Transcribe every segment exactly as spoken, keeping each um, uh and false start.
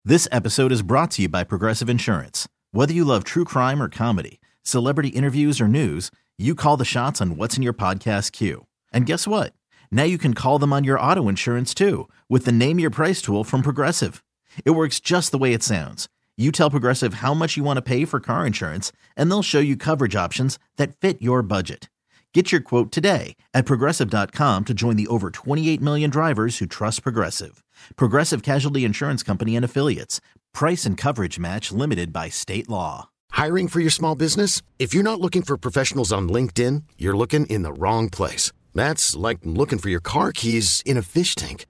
This episode is brought to you by Progressive Insurance. Whether you love true crime or comedy, celebrity interviews or news, you call the shots on what's in your podcast queue. And guess what? Now you can call them on your auto insurance too with the Name Your Price tool from Progressive. It works just the way it sounds. You tell Progressive how much you want to pay for car insurance, and they'll show you coverage options that fit your budget. Get your quote today at Progressive dot com to join the over twenty-eight million drivers who trust Progressive. Progressive Casualty Insurance Company and Affiliates. Price and coverage match limited by state law. Hiring for your small business? If you're not looking for professionals on LinkedIn, you're looking in the wrong place. That's like looking for your car keys in a fish tank.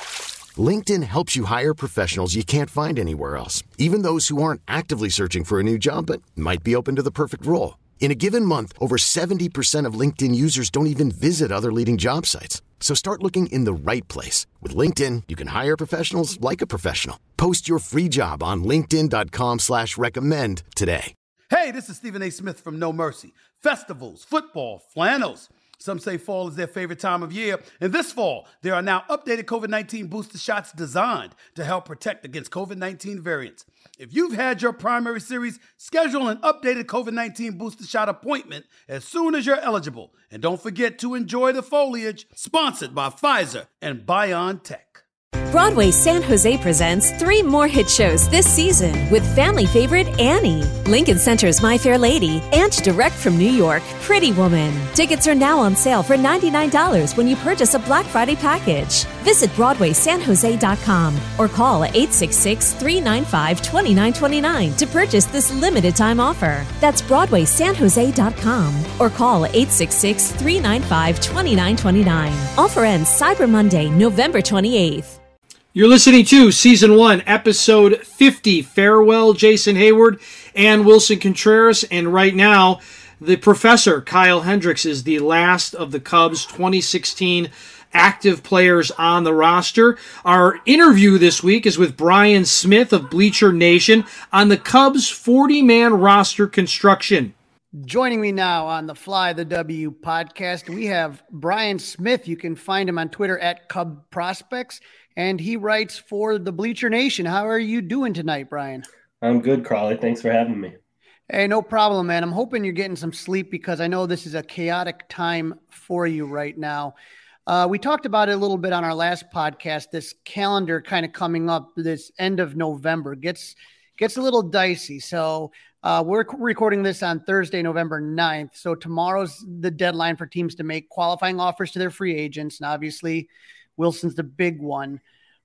LinkedIn helps you hire professionals you can't find anywhere else, even those who aren't actively searching for a new job but might be open to the perfect role. In a given month, over seventy percent of LinkedIn users don't even visit other leading job sites. So start looking in the right place. With LinkedIn, you can hire professionals like a professional. Post your free job on linkedin dot com slash recommend today. Hey, this is Stephen A. Smith from No Mercy. Festivals, football, flannels. Some say fall is their favorite time of year. And this fall, there are now updated COVID nineteen booster shots designed to help protect against COVID nineteen variants. If you've had your primary series, schedule an updated COVID nineteen booster shot appointment as soon as you're eligible. And don't forget to enjoy the foliage. Sponsored by Pfizer and BioNTech. Broadway San Jose presents three more hit shows this season with family favorite Annie, Lincoln Center's My Fair Lady, and direct from New York, Pretty Woman. Tickets are now on sale for ninety-nine dollars when you purchase a Black Friday package. Visit Broadway San Jose dot com or call eight six six, three nine five, two nine two nine to purchase this limited time offer. That's Broadway San Jose dot com or call eight six six, three nine five, two nine two nine. Offer ends Cyber Monday, November twenty-eighth. You're listening to Season one, Episode fifty. Farewell, Jason Heyward and Wilson Contreras. And right now, the professor, Kyle Hendricks, is the last of the Cubs' twenty sixteen active players on the roster. Our interview this week is with Brian Smith of Bleacher Nation on the Cubs' forty-man roster construction. Joining me now on the Fly the W podcast, we have Brian Smith. You can find him on Twitter at Cub Prospects, and he writes for the Bleacher Nation. How are you doing tonight, Brian? I'm good, Crawley. Thanks for having me. Hey, no problem, man. I'm hoping you're getting some sleep because I know this is a chaotic time for you right now. Uh, we talked about it a little bit on our last podcast. This calendar kind of coming up this end of November gets gets a little dicey. So uh, we're recording this on Thursday, November ninth. So tomorrow's the deadline for teams to make qualifying offers to their free agents. And obviously Wilson's the big one.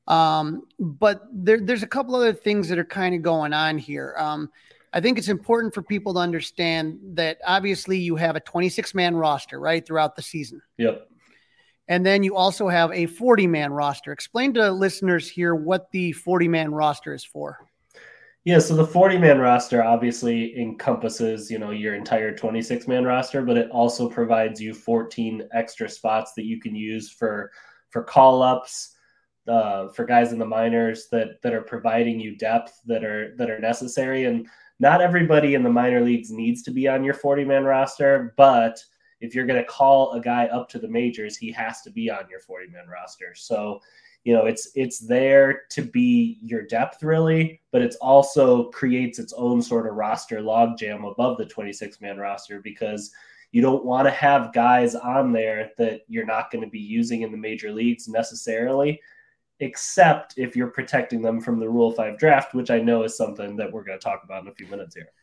Um, but there, there's a couple other things that are kind of going on here. Um, I think it's important for people to understand that obviously you have a twenty-six man roster, right, throughout the season. Yep. And then you also have a forty man roster. Explain to listeners here what the forty man roster is for. Yeah, so the forty man roster obviously encompasses, you know, your entire twenty-six man roster, but it also provides you fourteen extra spots that you can use for for call-ups, uh, for guys in the minors that that are providing you depth that are that are necessary. And not everybody in the minor leagues needs to be on your forty man roster, but if you're going to call a guy up to the majors, he has to be on your forty man roster. So, you know, it's it's there to be your depth, really, but it's also creates its own sort of roster logjam above the twenty-six man roster because you don't want to have guys on there that you're not going to be using in the major leagues necessarily, except if you're protecting them from the Rule five draft, which I know is something that we're going to talk about in a few minutes here.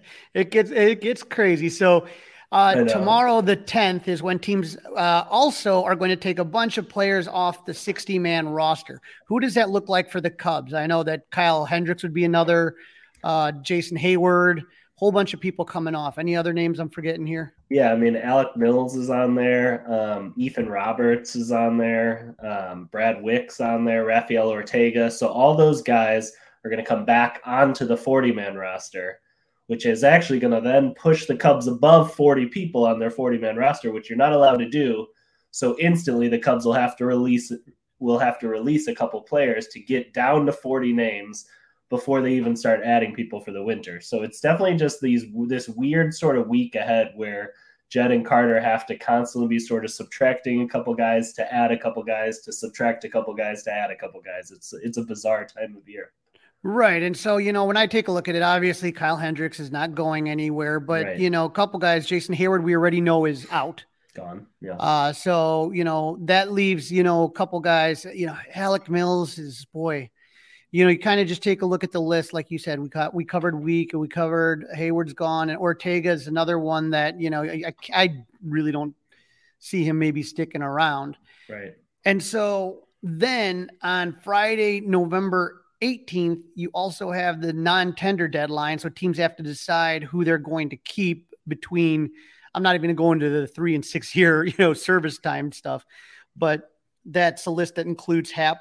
it gets it gets crazy. So uh, tomorrow, the tenth, is when teams uh, also are going to take a bunch of players off the sixty man roster. Who does that look like for the Cubs? I know that Kyle Hendricks would be another, uh, Jason Heyward, whole bunch of people coming off. Any other names I'm forgetting here? Yeah, I mean, Alec Mills is on there. Um, Ethan Roberts is on there. Um, Brad Wicks on there. Rafael Ortega. So all those guys are going to come back onto the forty man roster, which is actually going to then push the Cubs above forty people on their forty man roster, which you're not allowed to do. So instantly the Cubs will have to release will have to release a couple players to get down to forty names before they even start adding people for the winter. So it's definitely just these this weird sort of week ahead where Jed and Carter have to constantly be sort of subtracting a couple guys to add a couple guys to subtract a couple guys to add a couple guys. It's it's a bizarre time of year. Right. And so, you know, when I take a look at it, obviously Kyle Hendricks is not going anywhere, but, Right. you know, a couple guys, Jason Hayward, we already know is out. Gone. Yeah. Uh, so, you know, that leaves, you know, a couple guys, you know, Alec Mills is, boy, you know, you kind of just take a look at the list. Like you said, we got, we covered Week, we covered Hayward's gone, and Ortega is another one that, you know, I, I really don't see him maybe sticking around. Right. And so then on Friday, November eighteenth, you also have the non-tender deadline. So teams have to decide who they're going to keep between, I'm not even going to the three and six year, you know, service time stuff, but that's a list that includes Hap,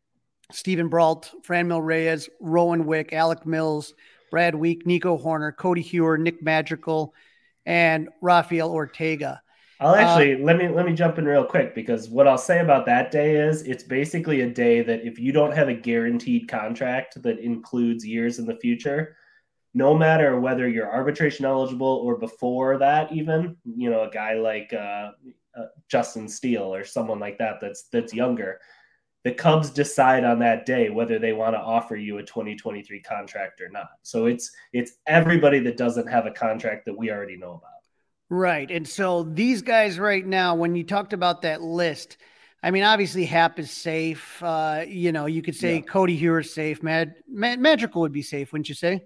Stephen Brault, Franmil Reyes, Rowan Wick, Alec Mills, Brad Week, Nico Horner, Cody Hewer, Nick Magical, and Rafael Ortega. I'll actually uh, let me let me jump in real quick, because what I'll say about that day is it's basically a day that if you don't have a guaranteed contract that includes years in the future, no matter whether you're arbitration eligible or before that, even, you know, a guy like uh, uh, Justin Steele or someone like that that's that's younger, the Cubs decide on that day whether they want to offer you a twenty twenty-three contract or not. So it's it's everybody that doesn't have a contract that we already know about. Right. And so these guys right now, when you talked about that list, I mean, obviously Hap is safe. Uh, you know, you could say yeah. Cody Hewer is safe. Mad, Mad Magical would be safe, wouldn't you say?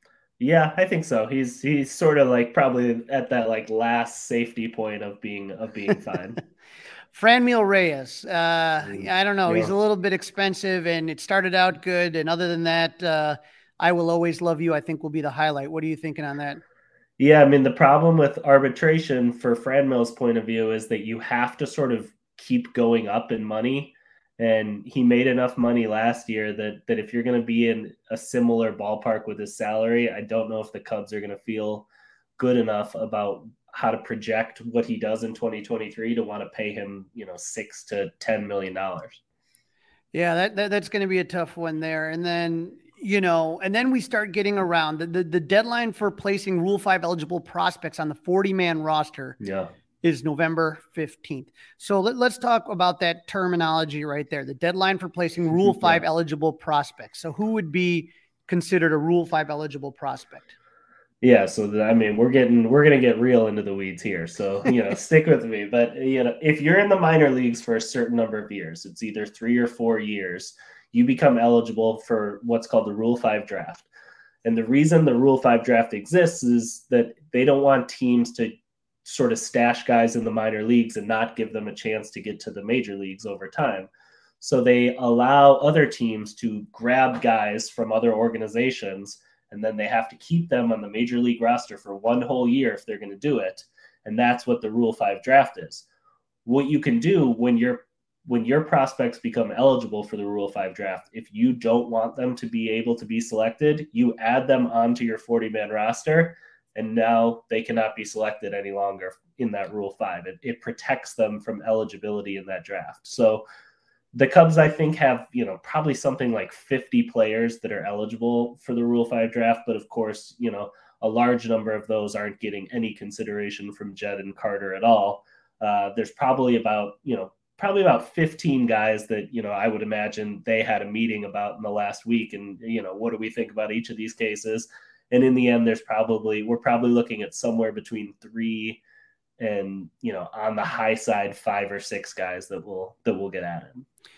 Yeah, I think so. He's he's sort of like probably at that like last safety point of being of being fine. Franmil Reyes. Uh, mm, I don't know. Yeah. He's a little bit expensive, and it started out good. And other than that, uh, I Will Always Love You, I think, will be the highlight. What are you thinking on that? Yeah, I mean, the problem with arbitration for Franmil's point of view is that you have to sort of keep going up in money. And he made enough money last year that that if you're going to be in a similar ballpark with his salary, I don't know if the Cubs are going to feel good enough about how to project what he does in twenty twenty-three to want to pay him, you know, six to ten million dollars. Yeah, that, that that's going to be a tough one there. And then, you know, and then we start getting around the, the, the deadline for placing Rule five eligible prospects on the forty man roster. Yeah. Is November fifteenth. So let, let's talk about that terminology right there. The deadline for placing Rule five yeah. eligible prospects. So who would be considered a Rule five eligible prospect? Yeah. So the, I mean, we're getting, we're going to get real into the weeds here. So, you know, stick with me, but you know, if you're in the minor leagues for a certain number of years, it's either three or four years, you become eligible for what's called the Rule five draft. And the reason the Rule five draft exists is that they don't want teams to sort of stash guys in the minor leagues and not give them a chance to get to the major leagues over time. So they allow other teams to grab guys from other organizations, and then they have to keep them on the major league roster for one whole year if they're going to do it. And that's what the Rule five draft is. What you can do when you're when your prospects become eligible for the Rule five draft, if you don't want them to be able to be selected, you add them onto your forty man roster, and now they cannot be selected any longer in that Rule five. It, it protects them from eligibility in that draft. So the Cubs, I think, have, you know, probably something like fifty players that are eligible for the Rule five draft. But of course, you know, a large number of those aren't getting any consideration from Jed and Carter at all. Uh, there's probably about, you know, probably about fifteen guys that, you know, I would imagine they had a meeting about in the last week. And, you know, what do we think about each of these cases? And in the end, there's probably, we're probably looking at somewhere between three and, you know, on the high side, five or six guys that will, that will get added.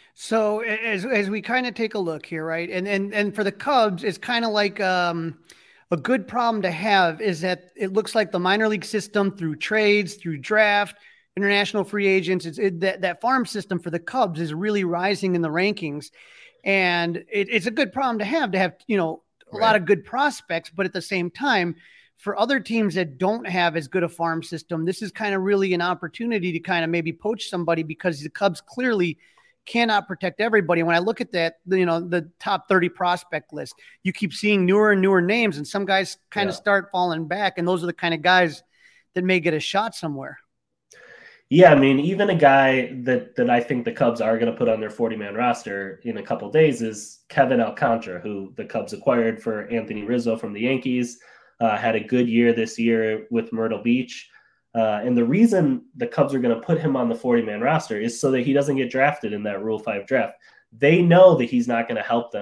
So as, as we kind of take a look here, right. And, and, and for the Cubs, it's kind of like um, a good problem to have is that it looks like the minor league system through trades, through draft, international free agents, it's it, that, that farm system for the Cubs is really rising in the rankings. And it, it's a good problem to have, to have, you know, a right. lot of good prospects, but at the same time, for other teams that don't have as good a farm system, this is kind of really an opportunity to kind of maybe poach somebody because the Cubs clearly cannot protect everybody. When I look at that, you know, the top thirty prospect list, you keep seeing newer and newer names, and some guys kind yeah. of start falling back. And those are the kind of guys that may get a shot somewhere. Yeah, I mean, even a guy that that I think the Cubs are going to put on their forty man roster in a couple of days is Kevin Alcantara, who the Cubs acquired for Anthony Rizzo from the Yankees, uh, had a good year this year with Myrtle Beach. Uh, and the reason the Cubs are going to put him on the forty man roster is so that he doesn't get drafted in that Rule five draft. They know that he's not going to help them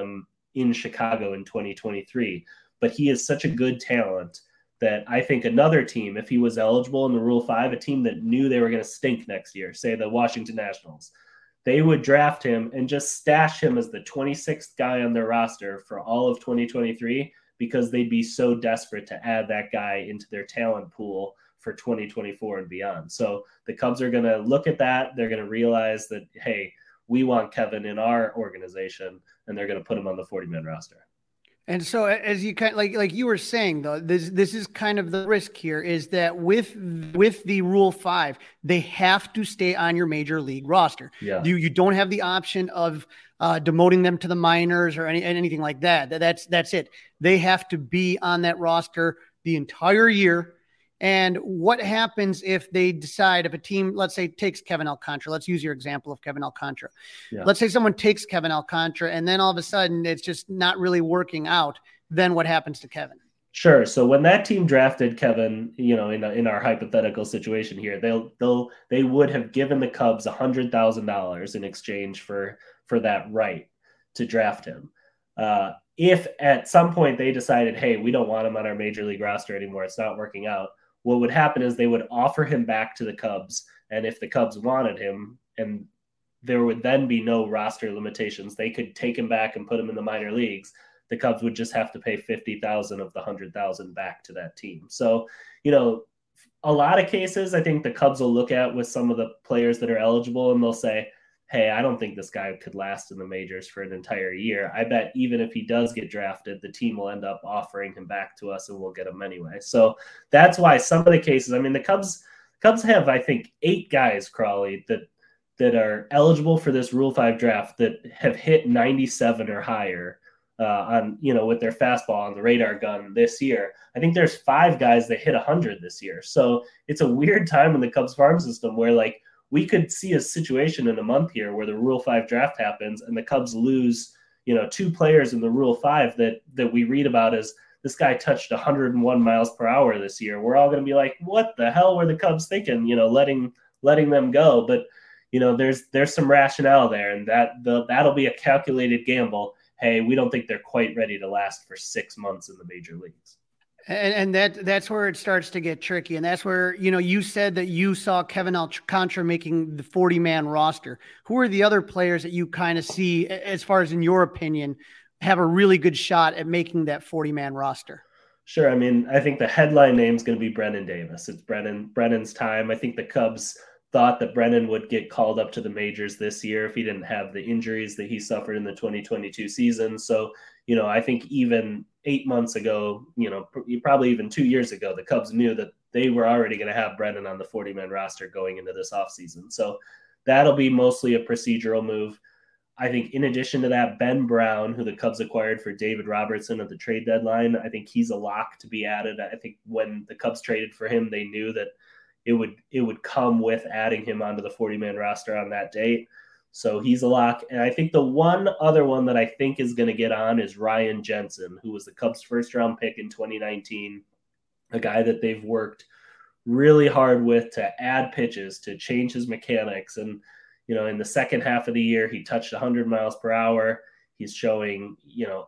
in Chicago in twenty twenty-three. But he is such a good talent that I think another team, if he was eligible in the Rule five, a team that knew they were going to stink next year, say the Washington Nationals, they would draft him and just stash him as the twenty-sixth guy on their roster for all of twenty twenty-three, because they'd be so desperate to add that guy into their talent pool for twenty twenty-four and beyond. So the Cubs are going to look at that. They're going to realize that, hey, we want Kevin in our organization, and they're going to put him on the forty-man roster. And so, as you kind like like you were saying, though, this this is kind of the risk here, is that with with the Rule Five, they have to stay on your major league roster. Yeah. You you don't have the option of uh, demoting them to the minors or any anything like that. That's that's it. They have to be on that roster the entire year. And what happens if they decide, if a team, let's say, takes Kevin Alcantara, let's use your example of Kevin Alcantara. Yeah. Let's say someone takes Kevin Alcantara and then all of a sudden it's just not really working out. Then what happens to Kevin? Sure. So when that team drafted Kevin, you know, in a, in our hypothetical situation here, they'll they'll they would have given the Cubs a hundred thousand dollars in exchange for for that right to draft him. Uh, if at some point they decided, hey, we don't want him on our major league roster anymore, it's not working out, what would happen is they would offer him back to the Cubs. And if the Cubs wanted him, and there would then be no roster limitations, they could take him back and put him in the minor leagues. The Cubs would just have to pay fifty thousand of the one hundred thousand back to that team. So, you know, a lot of cases, I think the Cubs will look at with some of the players that are eligible and they'll say, hey, I don't think this guy could last in the majors for an entire year. I bet even if he does get drafted, the team will end up offering him back to us and we'll get him anyway. So that's why some of the cases, I mean, the Cubs, Cubs have, I think, eight guys, Crawley, that that are eligible for this Rule five draft that have hit ninety-seven or higher uh, on, you know, with their fastball on the radar gun this year. I think there's five guys that hit one hundred this year. So it's a weird time in the Cubs farm system where, like, we could see a situation in a month here where the Rule five draft happens and the Cubs lose, you know, two players in the Rule five that that we read about as this guy touched one hundred one miles per hour this year. We're all going to be like, what the hell were the Cubs thinking, you know, letting letting them go? But, you know, there's there's some rationale there, and that the, that'll be a calculated gamble. Hey, we don't think they're quite ready to last for six months in the major leagues. And, and that that's where it starts to get tricky. And that's where, you know, you said that you saw Kevin Alcantara making the forty-man roster. Who are the other players that you kind of see, as far as in your opinion, have a really good shot at making that forty-man roster? Sure. I mean, I think the headline name is going to be Brennan Davis. It's Brennan Brennan's time. I think the Cubs thought that Brennan would get called up to the majors this year if he didn't have the injuries that he suffered in the twenty twenty-two season. So, you know, I think even eight months ago, you know, probably even two years ago, the Cubs knew that they were already going to have Brennan on the forty-man roster going into this offseason. So that'll be mostly a procedural move. I think in addition to that, Ben Brown, who the Cubs acquired for David Robertson at the trade deadline, I think he's a lock to be added. I think when the Cubs traded for him, they knew that it would it would come with adding him onto the forty-man roster on that date. So he's a lock. And I think the one other one that I think is going to get on is Ryan Jensen, who was the Cubs' first-round pick in twenty nineteen, a guy that they've worked really hard with to add pitches, to change his mechanics. And, you know, in the second half of the year, he touched one hundred miles per hour. He's showing, you know,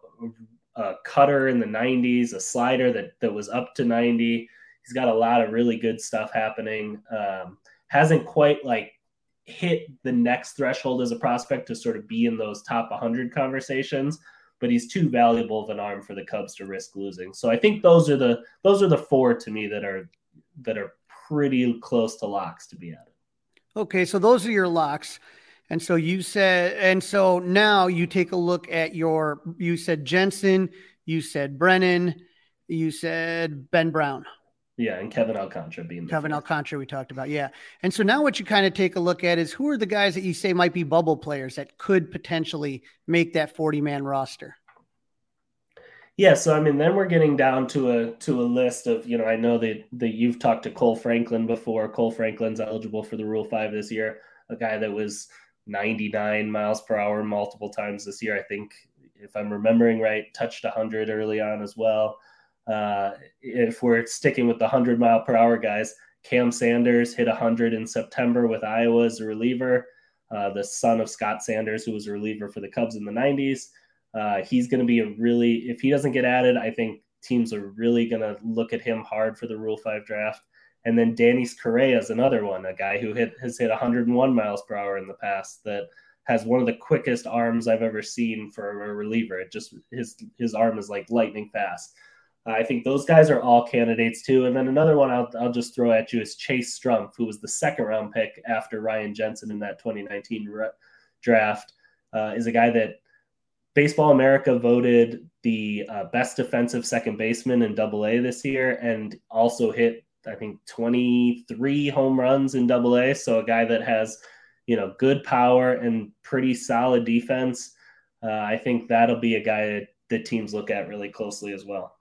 a cutter in the nineties, a slider that, that was up to ninety. He's got a lot of really good stuff happening. Um, hasn't quite, like, hit the next threshold as a prospect to sort of be in those top one hundred conversations, but he's too valuable of an arm for the Cubs to risk losing. So I think those are the those are the four to me that are that are pretty close to locks to be added. Okay, so those are your locks. And so you said, and so now you take a look at your, you said Jensen, you said Brennan, you said Ben Brown. Yeah, and Kevin Alcantara being Kevin Alcantara we talked about, yeah. And so now what you kind of take a look at is who are the guys that you say might be bubble players that could potentially make that forty-man roster? Yeah, so I mean, then we're getting down to a to a list of, you know, I know that, that you've talked to Cole Franklin before. Cole Franklin's eligible for the Rule five this year, a guy that was ninety-nine miles per hour multiple times this year. I think, if I'm remembering right, touched one hundred early on as well. Uh, if we're sticking with the one hundred mile per hour guys, Cam Sanders hit one hundred in September with Iowa as a reliever, uh, the son of Scott Sanders, who was a reliever for the Cubs in the nineties. Uh, he's going to be a really, if he doesn't get added, I think teams are really going to look at him hard for the Rule five draft. And then Danis Correa is another one, a guy who hit has hit one hundred one miles per hour in the past, that has one of the quickest arms I've ever seen for a reliever. It just, his, his arm is like lightning fast. Uh, I think those guys are all candidates too. And then another one I'll, I'll just throw at you is Chase Strumpf, who was the second round pick after Ryan Jensen in that twenty nineteen re- draft, uh, is a guy that Baseball America voted the uh, best defensive second baseman in Double A this year, and also hit, I think, twenty-three home runs in Double A. So a guy that has, you know, good power and pretty solid defense. Uh, I think that'll be a guy that, that teams look at really closely as well.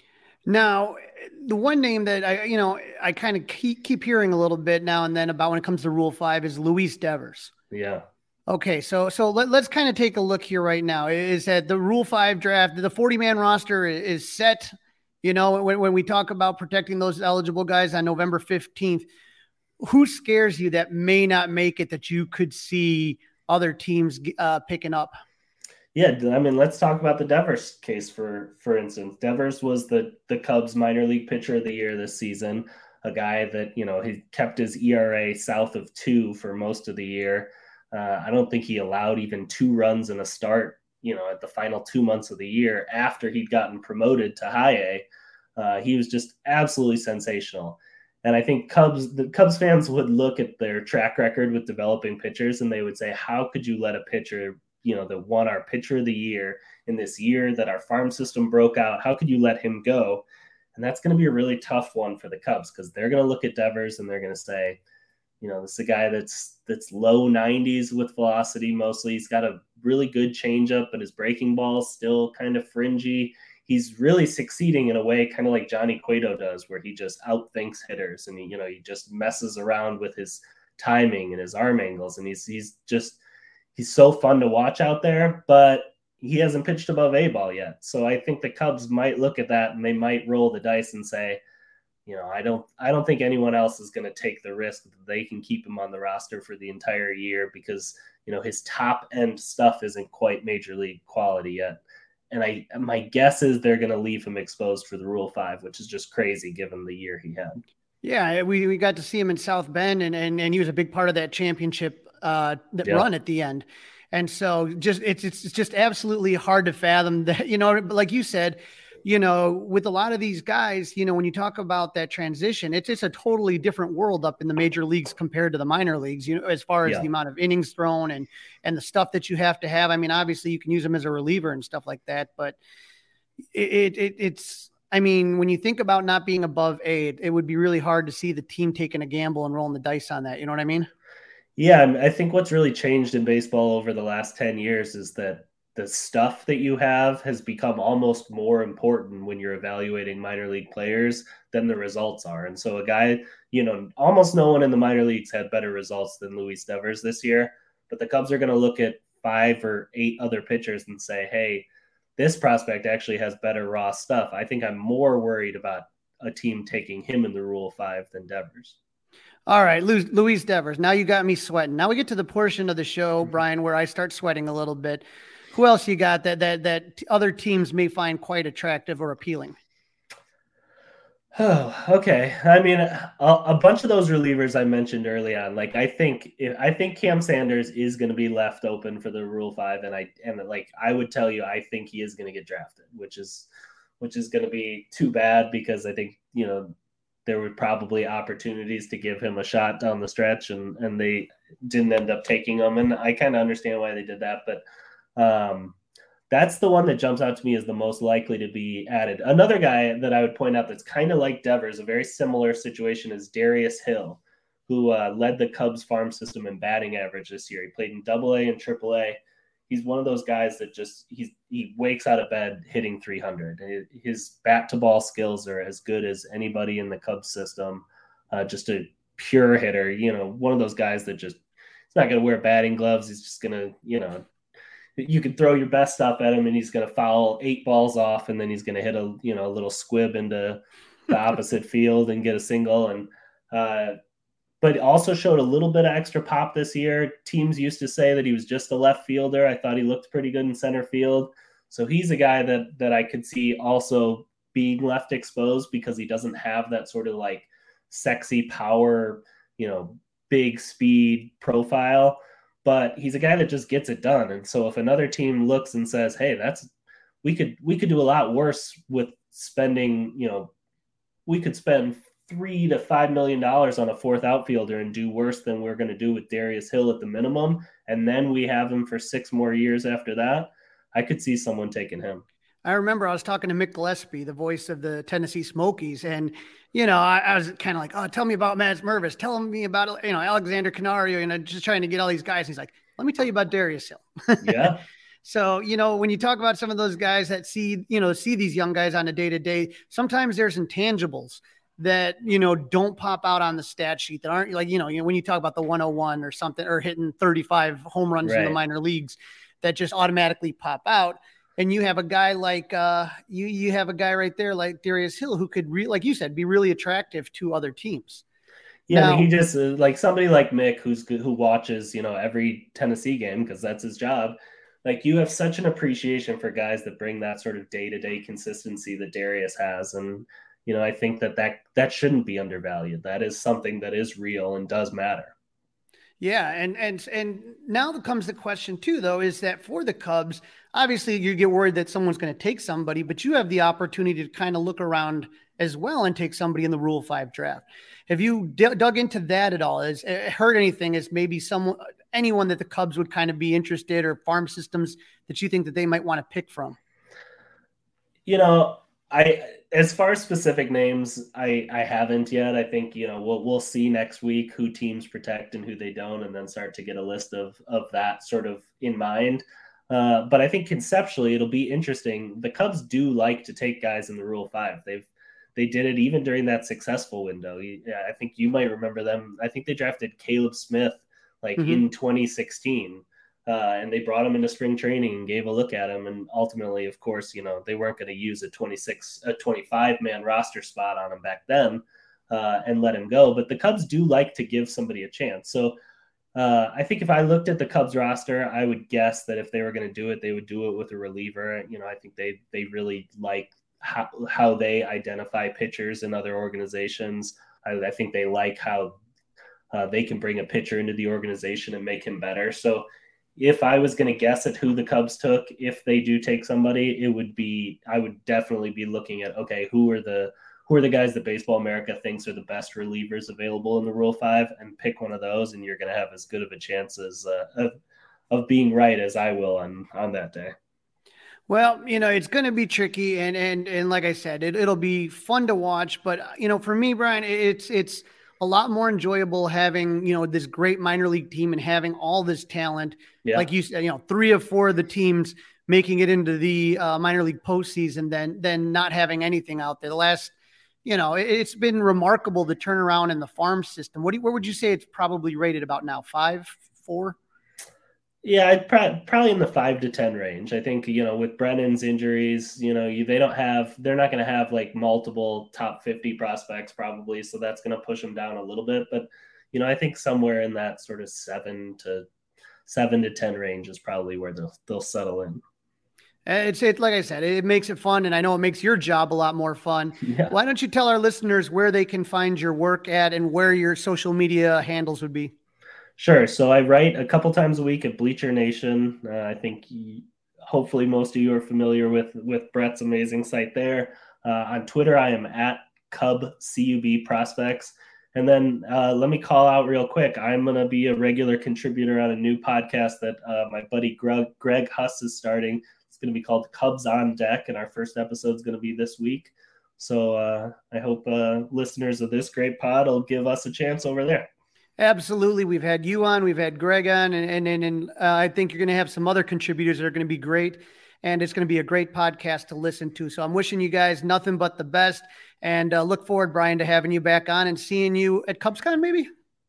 Now, the one name that I, you know, I kind of keep, keep hearing a little bit now and then about when it comes to Rule five is Luis Devers. Yeah. Okay, so so let, let's kind of take a look here right now. Is that the Rule five draft, the forty-man roster is set? You know, when, when we talk about protecting those eligible guys on November fifteenth, who scares you that may not make it that you could see other teams uh, picking up? Yeah, I mean, let's talk about the Devers case, for for instance. Devers was the, the Cubs minor league pitcher of the year this season, a guy that, you know, he kept his E R A south of two for most of the year. Uh, I don't think he allowed even two runs in a start, you know, at the final two months of the year after he'd gotten promoted to high A. Uh, he was just absolutely sensational. And I think Cubs, the Cubs fans would look at their track record with developing pitchers and they would say, how could you let a pitcher, you know, that won our pitcher of the year in this year that our farm system broke out, how could you let him go? And that's going to be a really tough one for the Cubs, because they're going to look at Devers and they're going to say, you know, this is a guy that's that's low nineties with velocity mostly. He's got a really good changeup, but his breaking ball is still kind of fringy. He's really succeeding in a way kind of like Johnny Cueto does, where he just outthinks hitters and he, you know, he just messes around with his timing and his arm angles. And he's he's just he's so fun to watch out there, but he hasn't pitched above A ball yet. So I think the Cubs might look at that and they might roll the dice and say, you know, I don't, I don't think anyone else is going to take the risk that they can keep him on the roster for the entire year, because, you know, his top end stuff isn't quite major league quality yet. And I, my guess is they're going to leave him exposed for the Rule five, which is just crazy given the year he had. Yeah. We, we got to see him in South Bend and, and, and he was a big part of that championship uh, that yeah. run at the end. And so just, it's, it's just absolutely hard to fathom that, you know, like you said, you know, with a lot of these guys, you know, when you talk about that transition, it's it's a totally different world up in the major leagues compared to the minor leagues, you know, as far as yeah. the amount of innings thrown and, and the stuff that you have to have. I mean, obviously you can use them as a reliever and stuff like that, but it, it it's, I mean, when you think about not being above A, it, it would be really hard to see the team taking a gamble and rolling the dice on that. You know what I mean? Yeah. I think what's really changed in baseball over the last ten years is that the stuff that you have has become almost more important when you're evaluating minor league players than the results are. And so a guy, you know, almost no one in the minor leagues had better results than Luis Devers this year, but the Cubs are going to look at five or eight other pitchers and say, hey, this prospect actually has better raw stuff. I think I'm more worried about a team taking him in the Rule five than Devers. All right, Luis Devers. Now you got me sweating. Now we get to the portion of the show, Brian, where I start sweating a little bit. Who else you got that that that other teams may find quite attractive or appealing? Oh, okay. I mean, a, a bunch of those relievers I mentioned early on, like I think I think Cam Sanders is going to be left open for the Rule Five, and I and like I would tell you, I think he is going to get drafted, which is which is going to be too bad, because I think, you know, there were probably opportunities to give him a shot down the stretch, and and they didn't end up taking him, and I kind of understand why they did that, but. Um, that's the one that jumps out to me as the most likely to be added. Another guy that I would point out that's kind of like Devers, a very similar situation, is Darius Hill, who uh, led the Cubs farm system in batting average this year. He played in Double A and Triple A. He's one of those guys that just he's he wakes out of bed hitting three hundred. His bat to ball skills are as good as anybody in the Cubs system. Uh, just a pure hitter, you know, one of those guys that just he's not going to wear batting gloves. He's just going to, you know. You could throw your best stuff at him and he's going to foul eight balls off, and then he's going to hit a, you know, a little squib into the opposite field and get a single. And, uh, but also showed a little bit of extra pop this year. Teams used to say that he was just a left fielder. I thought he looked pretty good in center field. So he's a guy that that I could see also being left exposed because he doesn't have that sort of like sexy power, you know, big speed profile, but he's a guy that just gets it done. And so if another team looks and says, hey, that's, we could, we could do a lot worse with spending, you know, we could spend three to five million dollars on a fourth outfielder and do worse than we're going to do with Darius Hill at the minimum. And then we have him for six more years after that. I could see someone taking him. I remember I was talking to Mick Gillespie, the voice of the Tennessee Smokies, and, you know, I, I was kind of like, oh, tell me about Matt Mervis. Tell me about, you know, Alexander Canario, you know, just trying to get all these guys. He's like, let me tell you about Darius Hill. Yeah. So, you know, when you talk about some of those guys that see, you know, see these young guys on a day-to-day, sometimes there's intangibles that, you know, don't pop out on the stat sheet that aren't like, you know, you know, when you talk about the one oh one or something, or hitting thirty-five home runs right in the minor leagues that just automatically pop out. And you have a guy like uh, you, you have a guy right there like Darius Hill who could, re- like you said, be really attractive to other teams. Yeah, now, he just uh, like somebody like Mick, who's who watches, you know, every Tennessee game because that's his job. Like you have such an appreciation for guys that bring that sort of day to day consistency that Darius has, and you know, I think that that that shouldn't be undervalued. That is something that is real and does matter. Yeah, and and and now comes the question too, though, is that for the Cubs, obviously you get worried that someone's going to take somebody, but you have the opportunity to kind of look around as well and take somebody in the Rule five draft. Have you d- dug into that at all? Has uh, heard anything as maybe someone, anyone that the Cubs would kind of be interested, or farm systems that you think that they might want to pick from? You know, I as far as specific names, I, I haven't yet. I think, you know, we'll we'll see next week who teams protect and who they don't, and then start to get a list of of that sort of in mind. Uh, but I think conceptually it'll be interesting. The Cubs do like to take guys in the Rule Five. They've they did it even during that successful window. I think you might remember them. I think they drafted Caleb Smith like mm-hmm. in twenty sixteen. Uh, and they brought him into spring training and gave a look at him. And ultimately, of course, you know, they weren't going to use a twenty-six, a twenty-five man roster spot on him back then uh, and let him go. But the Cubs do like to give somebody a chance. So uh, I think if I looked at the Cubs roster, I would guess that if they were going to do it, they would do it with a reliever. You know, I think they, they really like how, how they identify pitchers in other organizations. I, I think they like how uh, they can bring a pitcher into the organization and make him better. So if I was going to guess at who the Cubs took, if they do take somebody, it would be, I would definitely be looking at, okay, who are the, who are the guys that Baseball America thinks are the best relievers available in the Rule Five, and pick one of those. And you're going to have as good of a chance as uh, of, of being right as I will on, on that day. Well, you know, it's going to be tricky. And, and, and like I said, it, it'll be fun to watch, but you know, for me, Brian, it's, it's a lot more enjoyable having, you know, this great minor league team and having all this talent. Yeah. Like you said, you know, three of four of the teams making it into the uh, minor league postseason, then, then not having anything out there. The last, you know, it, it's been remarkable the turnaround in the farm system. What do you, where would you say it's probably rated about now? Five, four? Yeah, I'd pro- probably in the five to ten range. I think, you know, with Brennan's injuries, you know, you, they don't have, they're not going to have like multiple top fifty prospects probably. So that's going to push them down a little bit. But, you know, I think somewhere in that sort of seven to seven to ten range is probably where they'll, they'll settle in. It's it, like I said, it makes it fun. And I know it makes your job a lot more fun. Yeah. Why don't you tell our listeners where they can find your work at and where your social media handles would be? Sure. So I write a couple times a week at Bleacher Nation. Uh, I think he, hopefully most of you are familiar with, with Brett's amazing site there. Uh, on Twitter, I am at Cub C U B Prospects. And then uh, let me call out real quick. I'm going to be a regular contributor on a new podcast that uh, my buddy Greg, Greg Huss is starting. It's going to be called Cubs on Deck, and our first episode is going to be this week. So uh, I hope uh, listeners of this great pod will give us a chance over there. Absolutely. We've had you on, we've had Greg on, and and, and, and uh, I think you're going to have some other contributors that are going to be great, and it's going to be a great podcast to listen to. So I'm wishing you guys nothing but the best, and uh, look forward, Brian, to having you back on and seeing you at CubsCon maybe?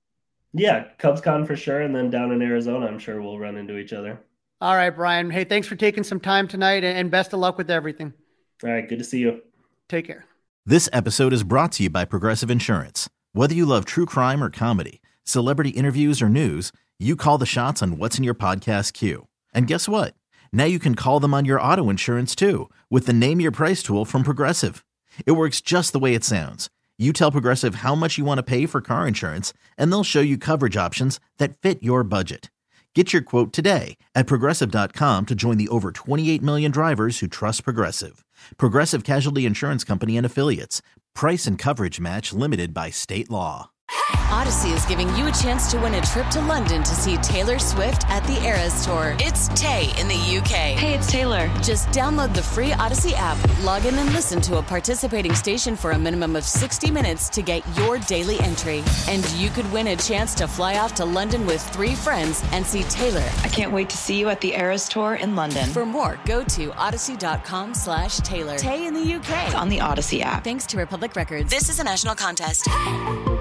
Yeah, CubsCon for sure, and then down in Arizona, I'm sure we'll run into each other. All right, Brian. Hey, thanks for taking some time tonight, and best of luck with everything. All right, good to see you. Take care. This episode is brought to you by Progressive Insurance. Whether you love true crime or comedy, celebrity interviews or news, you call the shots on what's in your podcast queue. And guess what? Now you can call them on your auto insurance too with the Name Your Price tool from Progressive. It works just the way it sounds. You tell Progressive how much you want to pay for car insurance, and they'll show you coverage options that fit your budget. Get your quote today at Progressive dot com to join the over twenty-eight million drivers who trust Progressive. Progressive Casualty Insurance Company and Affiliates. Price and coverage match limited by state law. Odyssey is giving you a chance to win a trip to London to see Taylor Swift at the Eras Tour. It's Tay in the U K. Hey, it's Taylor. Just download the free Odyssey app, log in and listen to a participating station for a minimum of sixty minutes to get your daily entry. And you could win a chance to fly off to London with three friends and see Taylor. I can't wait to see you at the Eras Tour in London. For more, go to odyssey.com slash Taylor. Tay in the U K. It's on the Odyssey app. Thanks to Republic Records. This is a national contest.